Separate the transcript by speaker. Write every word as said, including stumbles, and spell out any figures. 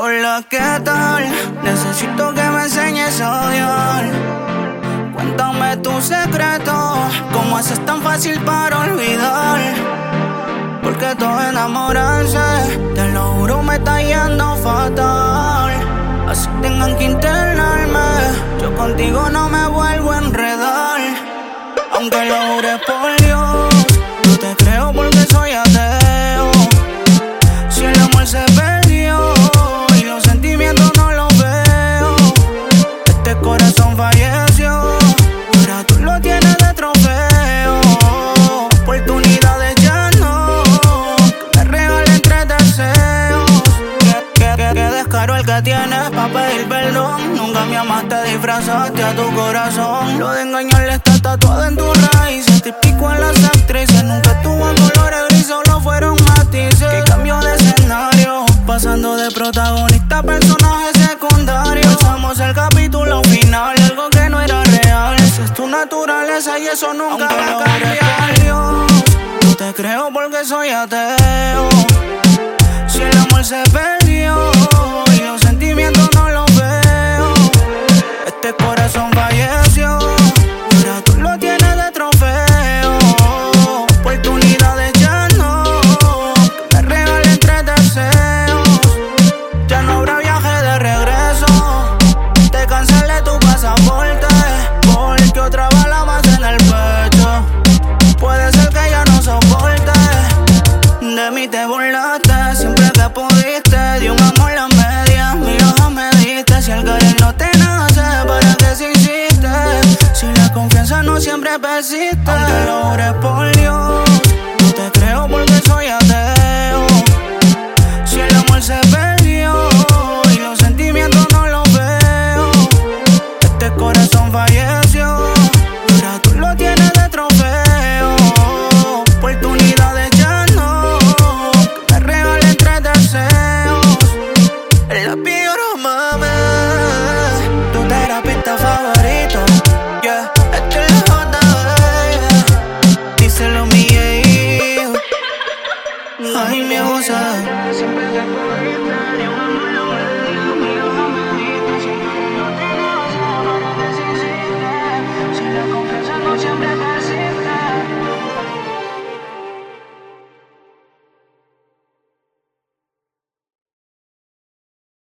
Speaker 1: Hola, ¿qué tal? Necesito que me enseñes a odiar. Cuéntame tu secreto, ¿cómo haces tan fácil para olvidar? Porque todo enamorarse, te lo juro, me está yendo fatal. Así tengan que internarme, yo contigo no me vuelvo a enredar. Aunque lo jure por Dios, no te creo porque soy ateo. Si el amor se perdió y los sentimientos no los veo, este corazón falleció, ahora tú lo tienes de trofeo. Oportunidades ya no, que me regalen tres deseos. Que, que, que, que descaro el que tienes pa' pedir perdón. Nunca me amaste, disfrazaste a tu corazón. Lo de engañarle está tatuado en tu raíz. Típico en las actrices, nunca tuvo colores gris, solo fueron matices. Que cambio de escenario, pasando de protagonista a personaje secundario. Pasamos el capítulo final, algo que no era real. Esa es tu naturaleza y eso nunca va a cambiar. Dios, no te creo porque soy ateo. Si el amor se perdió